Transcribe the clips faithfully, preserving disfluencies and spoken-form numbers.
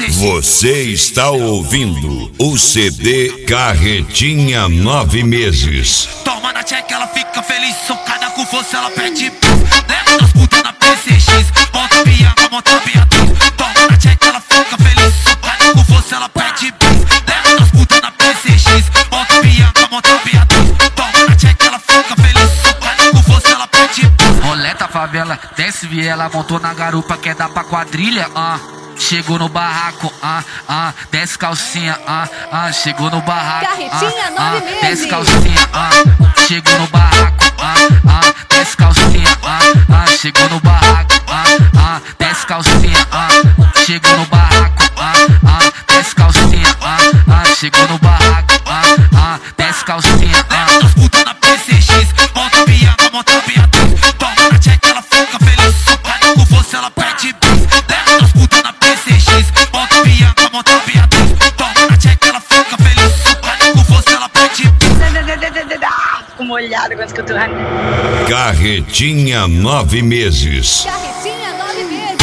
Você está ouvindo o C D Carretinha Nove Meses. Toma na check, ela fica feliz, socada com força, ela pede. Leva das putas na P C X, monta Bianca, monta Beatriz. Toma na check, ela fica feliz, socada com força, ela pede. Leva das putas na P C X, monta Bianca, monta Beatriz. Toma na check, ela fica feliz, socada com força, ela pede. Roleta favela, desce viela, montou na garupa, quer dar pra quadrilha, ah. Chegou no barraco, ah, ah, desce calcinha, ah, ah, chegou no barraco, Carretinha, ah, nove ah, meses. desce calcinha, ah, chegou no barraco, ah, ah, desce calcinha, ah, ah, chegou no barraco, ah, ah, desce calcinha, ah, chegou no barraco, ah, ah, desce calcinha, ah, ah, chegou no barraco, ah, ah, desce calcinha, ah. Leva das putas na P C X, monta Bianca, monta Beatriz. Toma na check, ela fica feliz, socada com força, ela pede bis. Leva das putas na P C X, monta Bianca, monta Beatriz. Toma na check, ela fica feliz, socada com força, ela pede bis. Fico molhado quando escuto rádio. Carretinha Nove Meses. Carretinha Nove Meses.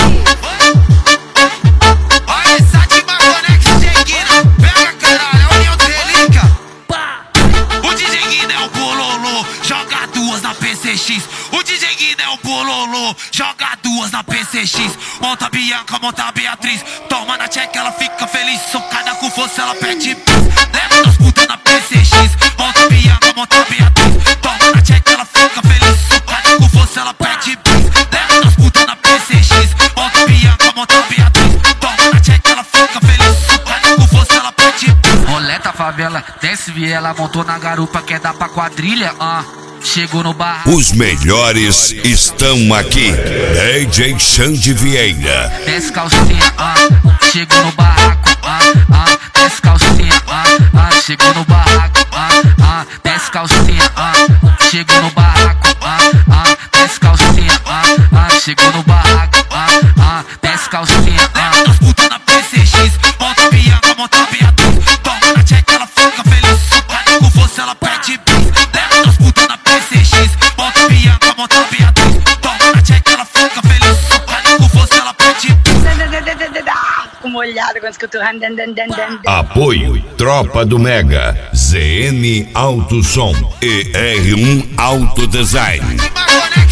Olha essa de Maconex, D J Guina. Pega, caralho, é a união de relíquia. O D J Guina é o bololô, joga duas na P C X. O D J Guina é o bololô, joga duas na P C X. Monta Bianca, monta Beatriz. Toma na check, ela fica feliz, socada com força, ela pede bis. Leva das putas na P C X, monta Bianca, monta Beatriz. Toma na check, ela fica feliz, socada com força, ela pede bis. Leva das putas na P C X, monta Bianca, monta Beatriz. Toma na check, ela fica feliz, socada com força, ela pede bis. Roleta favela, desce viela, montou na garupa, quer dar pra quadrilha, ah. Chegou no barraco. Os melhores estão aqui. D J Xande Vieira. Desce calcinha, ah, chegou no barraco, ah, ah, desce calcinha, ah, ah, chegou no barraco, ah, ah, desce calcinha, ah, chegou no barraco, ah, ah, desce calcinha, ah, ah, chegou no barraco, ah, ah, desce calcinha, ah. Leva das putas na P C X, monta Bianca, monta Beatriz. Toma na check, ela fica feliz, socada com força, ela pede bis. Leva das putas na P C X, monta Bianca, monta Beatriz. Toma na check, ela fica feliz, socada com força, ela pede bis. Fico molhado quando escuto rádio. Apoio Tropa do Mega, Z N Auto Som e R um Auto Design. De Maconex,